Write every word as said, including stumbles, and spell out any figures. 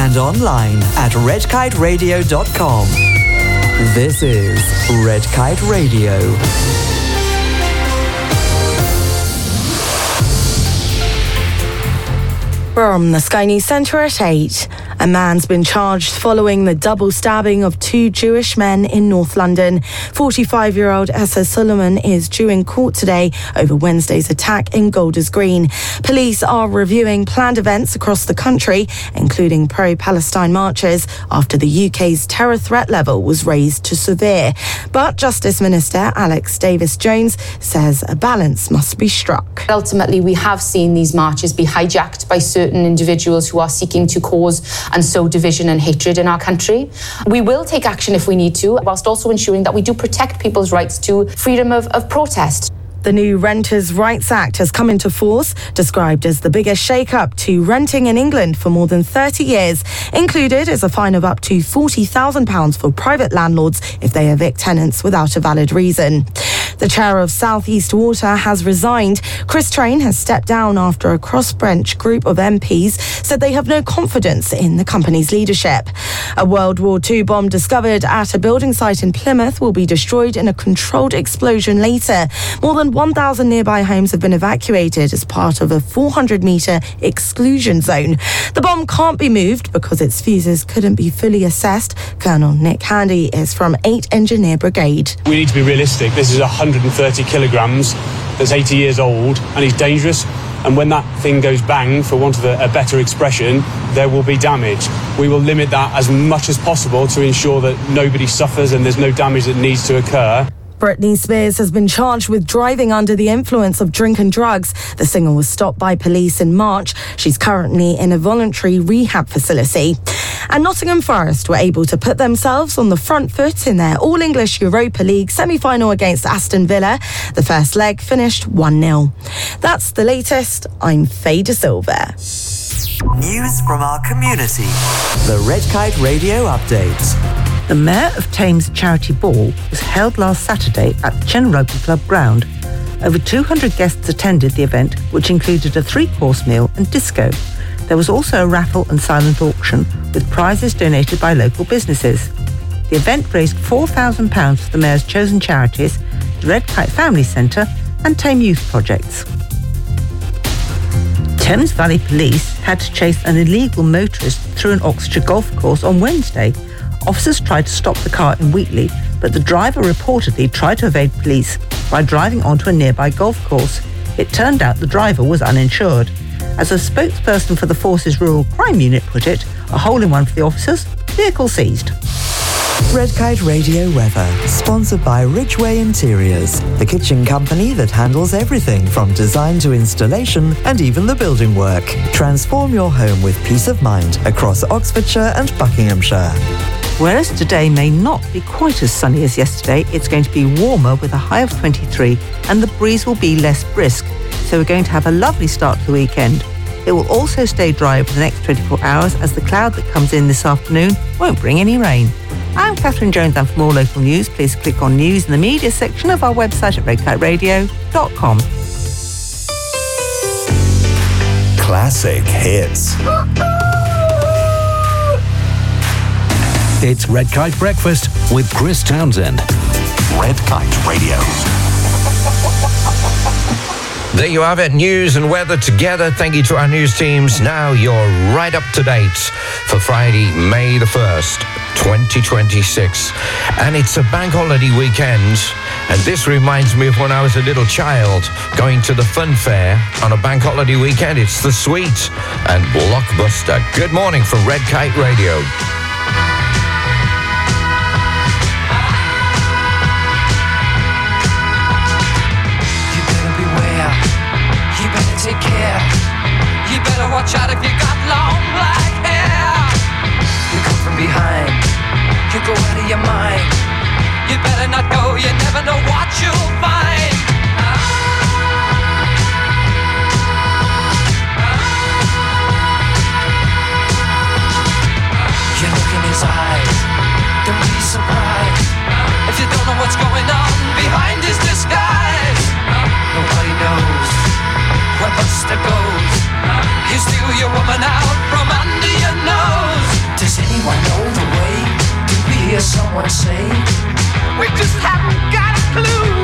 and online at red kite radio dot com. This is Red Kite Radio. From the Sky News Centre at eight. A man's been charged following the double stabbing of two Jewish men in North London. forty-five-year-old Essa Suleiman is due in court today over Wednesday's attack in Golders Green. Police are reviewing planned events across the country, including pro-Palestine marches, after the U K's terror threat level was raised to severe. But Justice Minister Alex Davis-Jones says a balance must be struck. Ultimately, we have seen these marches be hijacked by certain individuals who are seeking to cause and sow division and hatred in our country. We will take action if we need to, whilst also ensuring that we do protect people's rights to freedom of, of protest. The new Renters' Rights Act has come into force, described as the biggest shake-up to renting in England for more than thirty years. Included is a fine of up to forty thousand pounds for private landlords if they evict tenants without a valid reason. The chair of South East Water has resigned. Chris Train has stepped down after a crossbench group of M Ps said they have no confidence in the company's leadership. A World War Two bomb discovered at a building site in Plymouth will be destroyed in a controlled explosion later. More than one thousand nearby homes have been evacuated as part of a four hundred metre exclusion zone. The bomb can't be moved because its fuses couldn't be fully assessed. Colonel Nick Handy is from eight Engineer Brigade. We need to be realistic. This is one hundred thirty kilograms that's eighty years old and is dangerous. And when that thing goes bang, for want of a, a better expression, there will be damage. We will limit that as much as possible to ensure that nobody suffers and there's no damage that needs to occur. Britney Spears has been charged with driving under the influence of drink and drugs. The singer was stopped by police in March. She's currently in a voluntary rehab facility. And Nottingham Forest were able to put themselves on the front foot in their All-English Europa League semi-final against Aston Villa. The first leg finished one nil. That's the latest. I'm Faye De Silva. News from our community. The Red Kite Radio Update. The Mayor of Thames Charity Ball was held last Saturday at the Chen Rugby Club ground. Over two hundred guests attended the event, which included a three-course meal and disco. There was also a raffle and silent auction, with prizes donated by local businesses. The event raised four thousand pounds for the Mayor's chosen charities, the Red Kite Family Centre and Tame Youth Projects. Thames Valley Police had to chase an illegal motorist through an Oxfordshire golf course on Wednesday. Officers tried to stop the car in Wheatley, but the driver reportedly tried to evade police by driving onto a nearby golf course. It turned out the driver was uninsured. As a spokesperson for the Force's Rural Crime Unit put it, a hole-in-one for the officers, vehicle seized. Red Kite Radio weather, sponsored by Ridgeway Interiors, the kitchen company that handles everything from design to installation and even the building work. Transform your home with peace of mind across Oxfordshire and Buckinghamshire. Whereas today may not be quite as sunny as yesterday, it's going to be warmer with a high of twenty-three and the breeze will be less brisk. So we're going to have a lovely start to the weekend. It will also stay dry over the next twenty-four hours as the cloud that comes in this afternoon won't bring any rain. I'm Catherine Jones, and for more local news, please click on News in the Media section of our website at red kite radio dot com. Classic hits. It's Red Kite Breakfast with Chris Townsend. Red Kite Radio. There you have it, news and weather together. Thank you to our news teams. Now you're right up to date for Friday, May the first, twenty twenty-six. And it's a bank holiday weekend. And this reminds me of when I was a little child going to the fun fair on a bank holiday weekend. It's the Sweet and Blockbuster. Good morning from Red Kite Radio. Take care. You better watch out if you got long black hair. You come from behind, you go out of your mind. You better not go, you never know what you'll find. You look in his eyes, don't be surprised if you don't know what's going on behind his disguise. Nobody knows where Buster goes. You steal your woman out from under your nose. hear someone say, we just haven't got a clue.